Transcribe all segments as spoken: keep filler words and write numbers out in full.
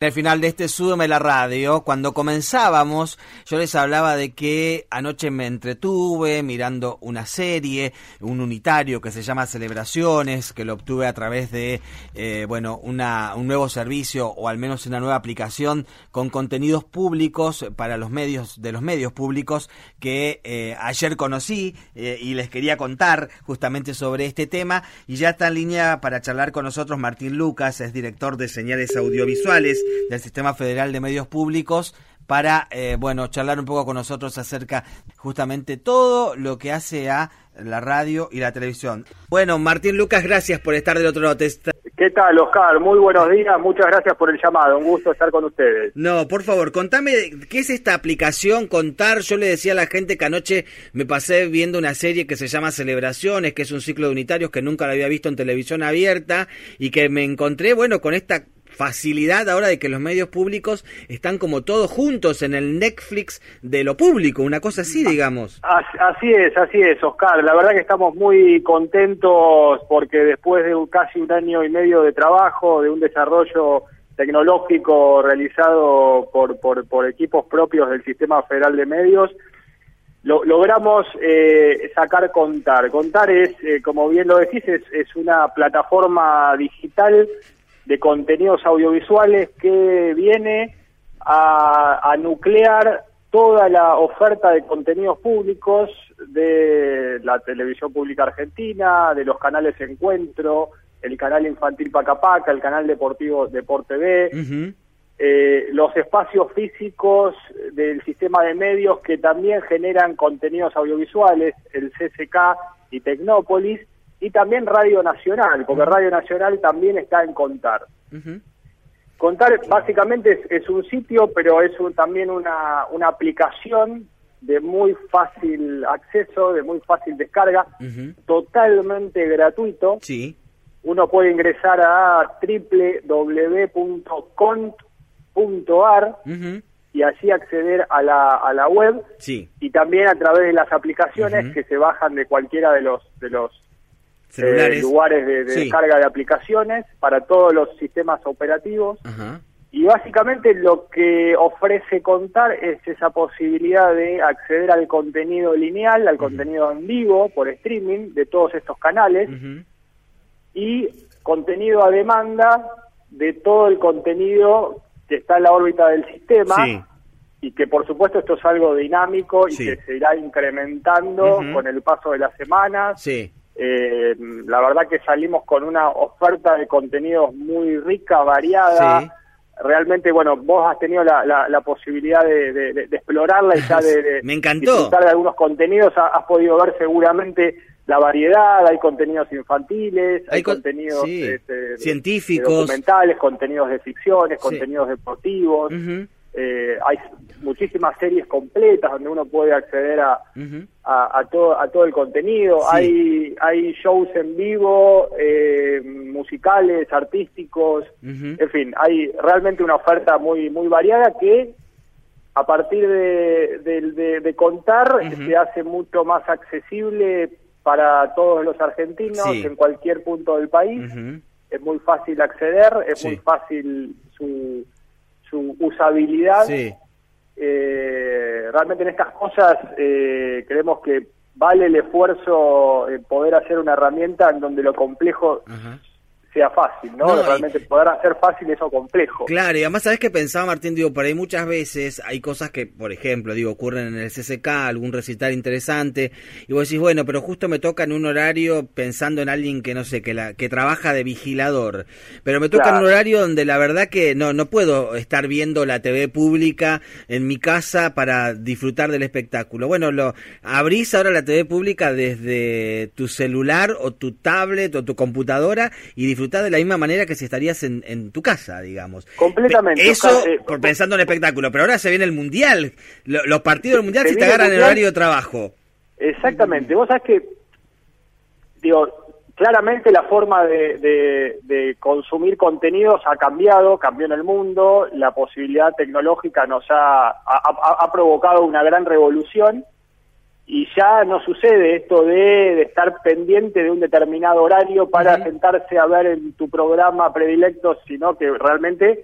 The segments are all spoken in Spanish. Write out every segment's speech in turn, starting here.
Al final de este Súbeme la Radio, cuando comenzábamos, yo les hablaba de que anoche me entretuve mirando una serie, un unitario que se llama Celebraciones, que lo obtuve a través de, eh, bueno, una, un nuevo servicio o al menos una nueva aplicación con contenidos públicos para los medios, de los medios públicos que eh, ayer conocí eh, y les quería contar justamente sobre este tema. Y ya está en línea para charlar con nosotros Martín Lucas, es director de señales audiovisuales del Sistema Federal de Medios Públicos, para, eh, bueno, charlar un poco con nosotros acerca justamente todo lo que hace a la radio y la televisión. Bueno, Martín Lucas, gracias por estar del otro lado. Te está... ¿Qué tal, Oscar? Muy buenos días, muchas gracias por el llamado, un gusto estar con ustedes. No, por favor, contame, ¿qué es esta aplicación? Contar, yo le decía a la gente que anoche me pasé viendo una serie que se llama Celebraciones, que es un ciclo de unitarios que nunca lo había visto en televisión abierta, y que me encontré, bueno, con esta facilidad ahora de que los medios públicos están como todos juntos en el Netflix de lo público, una cosa así, digamos. Así es, así es, Oscar. La verdad que estamos muy contentos porque después de casi un año y medio de trabajo, de un desarrollo tecnológico realizado por, por, por equipos propios del Sistema Federal de Medios, lo, logramos eh, sacar Contar. Contar es, eh, como bien lo decís, es, es una plataforma digital de contenidos audiovisuales que viene a, a nuclear toda la oferta de contenidos públicos de la televisión pública argentina, de los canales Encuentro, el canal infantil Paca Paca, el canal deportivo Deport T V, uh-huh. eh, los espacios físicos del sistema de medios que también generan contenidos audiovisuales, el C C K y Tecnópolis, y también Radio Nacional, porque Radio Nacional también está en Contar. Uh-huh. Contar básicamente es, es un sitio, pero es un, también una, una aplicación de muy fácil acceso, de muy fácil descarga, uh-huh. totalmente gratuito. Sí. Uno puede ingresar a doble u doble u doble u punto cont punto a r uh-huh. y así acceder a la, a la web, sí. y también a través de las aplicaciones uh-huh. que se bajan de cualquiera de los de los Eh, lugares de, de sí. descarga de aplicaciones para todos los sistemas operativos. Uh-huh. Y básicamente lo que ofrece Contar es esa posibilidad de acceder al contenido lineal, al uh-huh. contenido en vivo por streaming de todos estos canales, uh-huh. y contenido a demanda de todo el contenido que está en la órbita del sistema, sí. y que por supuesto esto es algo dinámico y sí. que se irá incrementando uh-huh. con el paso de las semanas. Sí. Eh, la verdad que salimos con una oferta de contenidos muy rica, variada. Sí. Realmente, bueno, vos has tenido la, la, la posibilidad de, de, de explorarla y ya de, de Me encantó. disfrutar de algunos contenidos. Has podido ver seguramente la variedad. Hay contenidos infantiles, hay, hay con... contenidos sí. este, científicos, de documentales, contenidos de ficciones, sí. contenidos deportivos. Uh-huh. Eh, hay muchísimas series completas donde uno puede acceder a, uh-huh. a, a todo a todo el contenido. Sí. Hay hay shows en vivo, eh, musicales, artísticos, uh-huh. en fin, hay realmente una oferta muy muy variada que a partir de, de, de, de Contar uh-huh. se hace mucho más accesible para todos los argentinos, sí. en cualquier punto del país. Uh-huh. Es muy fácil acceder, es sí. muy fácil su su usabilidad. Sí. Eh, realmente en estas cosas eh, creemos que vale el esfuerzo eh, poder hacer una herramienta en donde lo complejo uh-huh. sea fácil, ¿no? no Realmente y... poder hacer fácil eso complejo. Claro, y además, ¿sabés qué pensaba, Martín? Digo, por ahí muchas veces hay cosas que, por ejemplo, digo, ocurren en el C C K, algún recital interesante, y vos decís, bueno, pero justo me toca en un horario pensando en alguien que, no sé, que la que trabaja de vigilador, pero me toca claro. en un horario donde la verdad que no no puedo estar viendo la T V pública en mi casa para disfrutar del espectáculo. Bueno, lo abrís ahora la T V pública desde tu celular o tu tablet o tu computadora y disfrutás de la misma manera que si estarías en, en tu casa, digamos. Completamente. Eso, Oscar, eh, por pensando en espectáculo, pero ahora se viene el Mundial, los, los partidos del Mundial se, se te agarran en el horario de trabajo. Exactamente. Mm. Vos sabés que, digo, claramente la forma de, de, de consumir contenidos ha cambiado, cambió en el mundo, la posibilidad tecnológica nos ha, ha, ha provocado una gran revolución. Y ya no sucede esto de, de estar pendiente de un determinado horario para uh-huh. sentarse a ver en tu programa predilecto, sino que realmente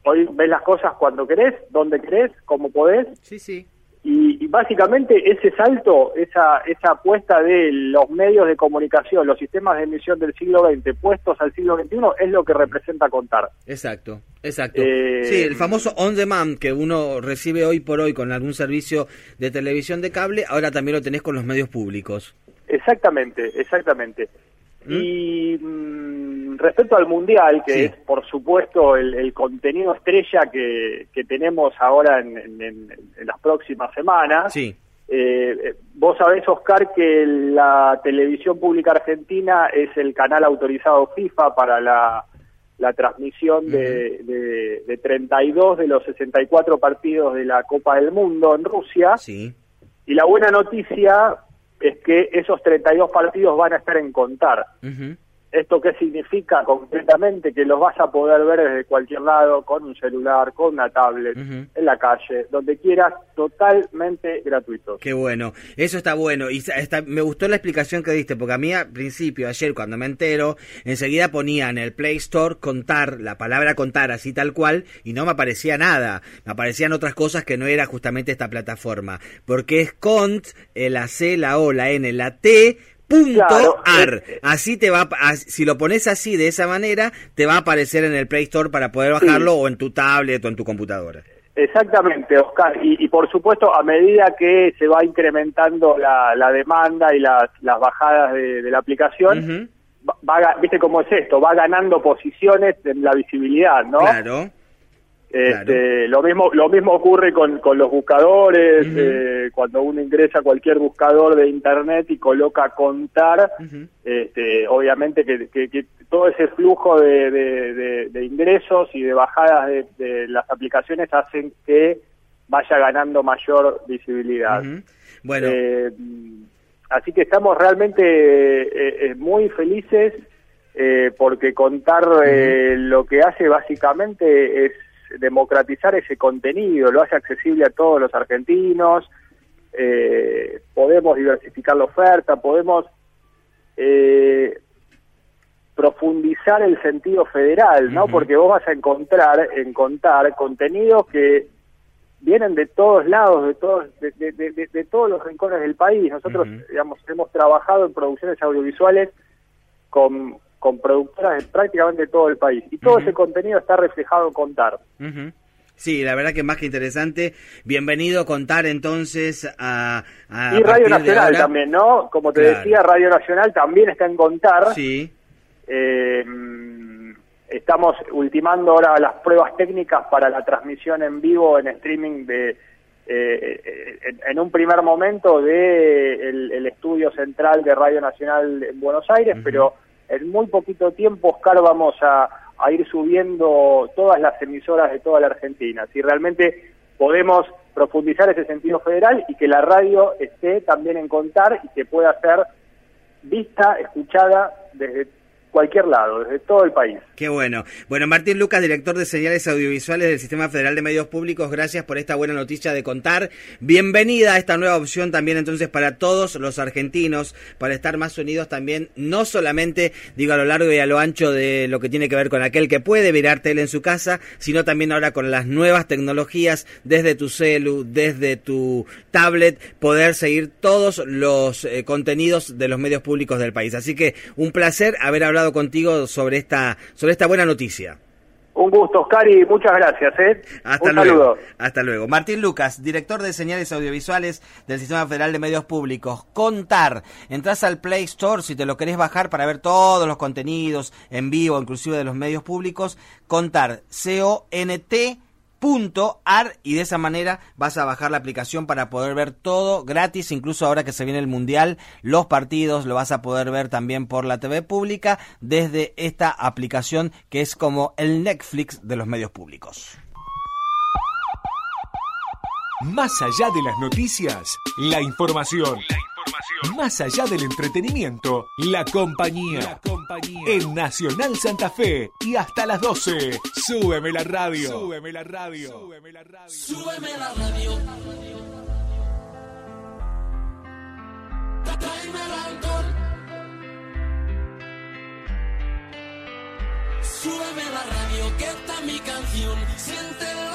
hoy ves las cosas cuando querés, donde querés, como podés. Sí, sí. Y, y básicamente ese salto, esa esa apuesta de los medios de comunicación, los sistemas de emisión del siglo veinte puestos al siglo veintiuno es lo que representa Contar. Exacto, exacto. Eh, sí, el famoso on demand que uno recibe hoy por hoy con algún servicio de televisión de cable, ahora también lo tenés con los medios públicos. Exactamente, exactamente. ¿Mm? Y mmm, respecto al Mundial, que sí. es por supuesto el, el contenido estrella que, que tenemos ahora en, en, en las próximas semanas, sí. eh, vos sabés, Oscar, que la televisión pública argentina es el canal autorizado FIFA para la, la transmisión de, uh-huh. de, de treinta y dos de los sesenta y cuatro partidos de la Copa del Mundo en Rusia, sí. y la buena noticia es que esos treinta y dos partidos van a estar en Contar. Uh-huh. ¿Esto qué significa concretamente? Que los vas a poder ver desde cualquier lado, con un celular, con una tablet, uh-huh. en la calle, donde quieras, totalmente gratuitos. Qué bueno, eso está bueno. Y está, me gustó la explicación que diste, porque a mí al principio, ayer, cuando me entero, enseguida ponía en el Play Store Contar, la palabra Contar, así tal cual, y no me aparecía nada. Me aparecían otras cosas que no era justamente esta plataforma. Porque es Cont, la C, la O, la N, la T... Punto claro, ar. Eh, así te va, a, si lo pones así, de esa manera, te va a aparecer en el Play Store para poder bajarlo, sí. o en tu tablet o en tu computadora. Exactamente, Oscar. Y, y por supuesto, a medida que se va incrementando la, la demanda y las, las bajadas de, de la aplicación, uh-huh. va, va, viste cómo es esto, va ganando posiciones en la visibilidad, ¿no? Claro. Este, claro. Lo mismo lo mismo ocurre con, con los buscadores, uh-huh. eh, cuando uno ingresa a cualquier buscador de internet y coloca Contar, uh-huh. este, obviamente que, que, que todo ese flujo de, de, de, de ingresos y de bajadas de, de las aplicaciones hacen que vaya ganando mayor visibilidad. Uh-huh. Bueno, eh, así que estamos realmente eh, eh, muy felices eh, porque Contar eh, uh-huh. lo que hace básicamente es democratizar ese contenido, lo hace accesible a todos los argentinos, eh, podemos diversificar la oferta, podemos eh, profundizar el sentido federal, ¿no? Uh-huh. Porque vos vas a encontrar, en Contar, contenidos que vienen de todos lados, de todos, de, de, de, de todos los rincones del país. Nosotros, uh-huh. digamos, hemos trabajado en producciones audiovisuales con con productoras de prácticamente todo el país. Y todo uh-huh. ese contenido está reflejado en Contar. Uh-huh. Sí, la verdad que más que interesante. Bienvenido Contar entonces a... a y Radio Nacional también, ¿no? Como te claro. decía, Radio Nacional también está en Contar. Sí. Eh, estamos ultimando ahora las pruebas técnicas para la transmisión en vivo, en streaming de... Eh, en, en un primer momento de el, el estudio central de Radio Nacional en Buenos Aires, uh-huh. pero en muy poquito tiempo, Oscar, vamos a, a ir subiendo todas las emisoras de toda la Argentina. Si realmente podemos profundizar ese sentido federal y que la radio esté también en Contar y que pueda ser vista, escuchada desde cualquier lado, desde todo el país. Qué bueno. Bueno, Martín Lucas, director de señales audiovisuales del Sistema Federal de Medios Públicos, gracias por esta buena noticia de Contar. Bienvenida a esta nueva opción también entonces para todos los argentinos, para estar más unidos también, no solamente, digo, a lo largo y a lo ancho de lo que tiene que ver con aquel que puede mirar tele en su casa, sino también ahora con las nuevas tecnologías, desde tu celu, desde tu tablet, poder seguir todos los eh, contenidos de los medios públicos del país. Así que un placer haber hablado contigo sobre esta sobre esta buena noticia. Un gusto, Oscar, y muchas gracias. ¿eh? Hasta Un luego. saludo. Hasta luego. Martín Lucas, director de señales audiovisuales del Sistema Federal de Medios Públicos. Contar. Entrás al Play Store si te lo querés bajar para ver todos los contenidos en vivo, inclusive de los medios públicos. Contar. C O N T punto ar, y de esa manera vas a bajar la aplicación para poder ver todo gratis, incluso ahora que se viene el Mundial, los partidos lo vas a poder ver también por la T V pública desde esta aplicación que es como el Netflix de los medios públicos. Más allá de las noticias, la información. La información. Más allá del entretenimiento, la compañía. La compañía. En Nacional Santa Fe y hasta las doce. Súbeme la radio. Súbeme la radio. Súbeme la radio. Súbeme la radio. Tráeme el alcohol. Súbeme la radio, que está mi canción. Siente la